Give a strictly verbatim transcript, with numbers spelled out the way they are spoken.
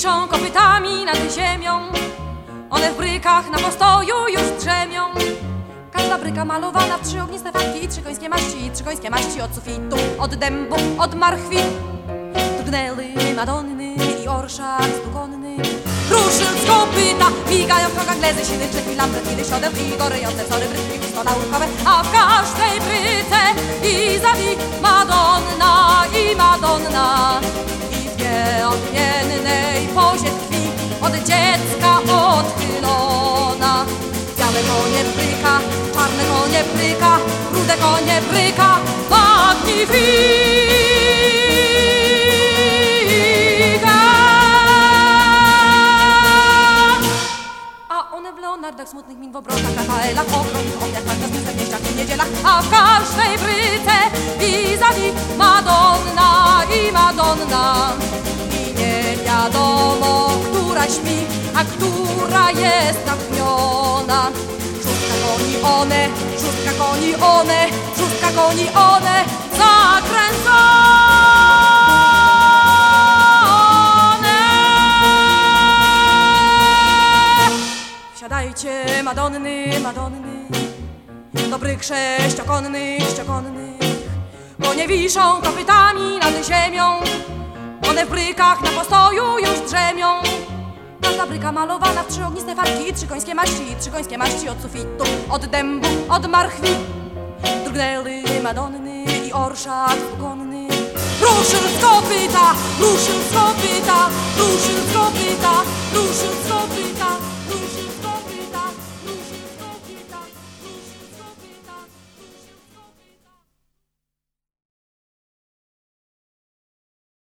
wiszą kopytami nad ziemią. One w brykach na postoju już drzemią. Każda bryka malowana w trzy ogniste farbki i trzy końskie maści, trzy końskie maści od sufitu, od dębu, od marchwi. Drgnęły Madonny i orszak stukonny. Ruszył z kopyta, migają w krokach glezy, siwy czeki, lambrety, siodeł i gorejące wzory brytki pusto-laurkowe. A w każdej bryce Izawi Madonna i Madonna. I w nieodmiennej pozie tkwi od dziecka odchylona. Białe konie bryka, czarne konie bryka, rude konie bryka, magnifique. W smutnych min w obrotach, Rafaelach, ochronnych ofiarach, na zmistach, mieściach i niedzielach. A w każdej bryce Izawi Madonna i Madonna. I nie wiadomo, która śpi, a która jest natchniona. Szóstka koni one, szóstka koni one, szóstka koni one, zakręcone. Siadajcie, Madonny, Madonny, dobrych sześciokonnych, ściokonnych. Konie wiszą kopytami nad ziemią. One w brykach na postoju już drzemią. Każda bryka malowana w trzy ogniste farbki i trzy końskie maści, trzy końskie maści od sufitu, od dębu, od marchwi. Drgnęły Madonny i orszak stukonny. Ruszył z kopyta, ruszył z kopyta, ruszył z kopyta, ruszył